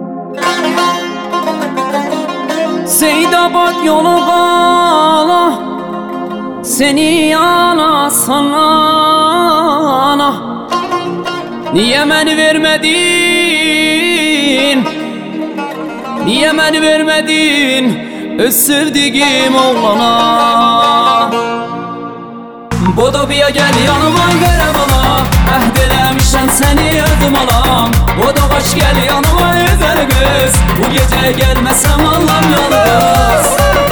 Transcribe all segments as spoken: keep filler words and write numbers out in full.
Seydabad yolu qala, seni yana sana. Niye məni vermedin? Niye məni vermedin öz sevdiğim oğlana? Bodobiya gel yanıma verem ala, əhd eləmişəm səni öldüm alam. Bodobaş gel yanıma güzel kız, bu gece gelmesem Allah'ım yalnız.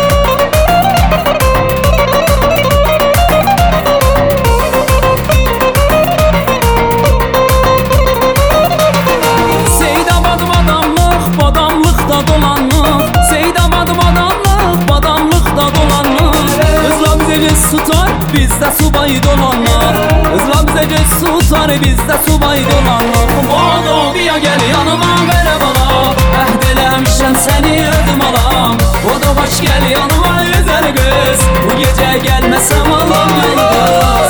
Seydabadım adamlıq, badamlıqda dolanlıq. Seydabadım adamlıq, badamlıqda dolanlıq. Kızla bize göz tutar, bizde subay dolanlar. Kızla bize göz tutar, bizde subay dolanlar. Bodobiya gel yanıma verem ala, əhd eləmişəm səni öldüm alam. Bodobaş gel yanıma güzel kız, bu gece gelmesem Allah'ım yalnız.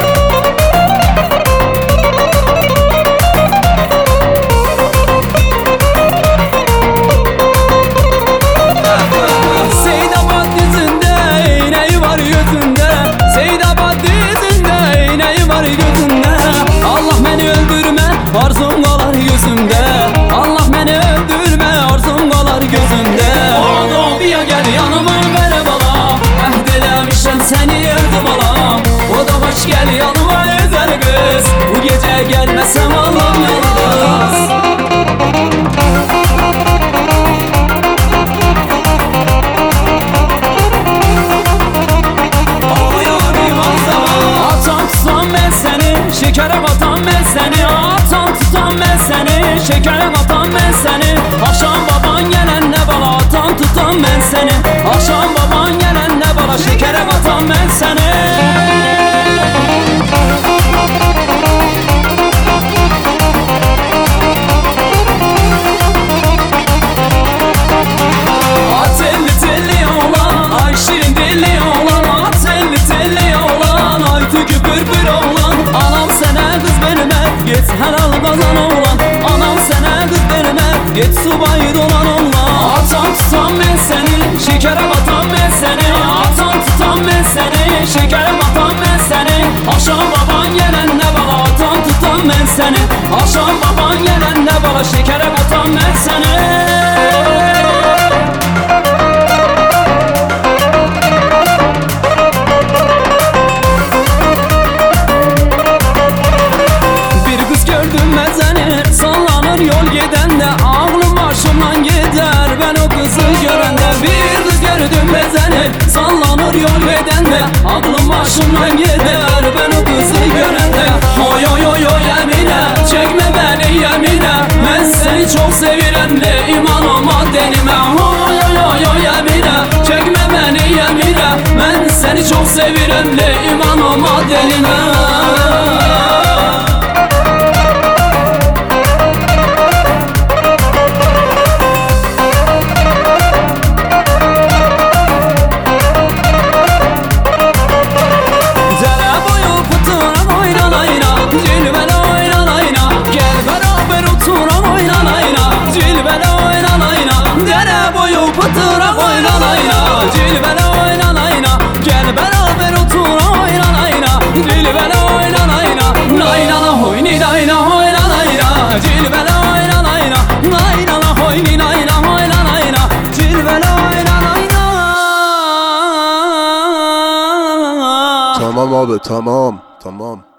Seydabad yüzünde iğneyi var yüzünde, Seydabad yüzünde iğneyi var gözünde. Allah beni öldürme, arzum kalar gözümde. Allah beni öldürme, arzum kalar gözümde. Bodobiya gel yanıma verem ala, əhd eləmişəm səni öldüm alam. Bodobaş gel yanıma güzel kız, bu gece gelmesem Allah'ım yalnız. Şekere batan ben seni, atan tutan ben seni. Şekere batan ben seni, akşam baban gelen ne bala. Atan tutan ben seni, akşam baban gelen ne bala. Şekere batan ben seni. At elli telli oğlan, ay şirin dilli oğlan. At elli telli oğlan, ay tükü pırpır oğlan. Anam sene kız verme, git helal kazan oğlan. Anam sene kız verme, git subay dolan oğlan. Atan tutan ben seni, şekere batan ben seni. Atan tutan ben seni, şekere batan ben seni. Akşam baban gelen ne bala, atan tutan ben seni. Akşam baban gelen ne bala, şekere batan ben seni. Sallanır yol gidende, ağlım başımdan gider ben o kızı görende. Bir kız gördüm bezeni, sallanır yol gidende, ağlım başımdan gider ben o kızı görende. Oy oy oy oy Emine, çekme beni yemine, ben seni çok sevirem de iman olma denime. Oy oy oy oy Emine, çekme beni yemine, ben seni çok sevirem de iman olma denime. Dere boyu pıtıra oynanayna, cilvele oynanayna. Gel beraber otura oynanayna, cilvele oynanayna. Naynana hoyni nayna oynanayna, cilvele oynanayna. Naynana hoyni nayna oynanayna, cilvele oynanayna. Tamam abi, tamam tamam.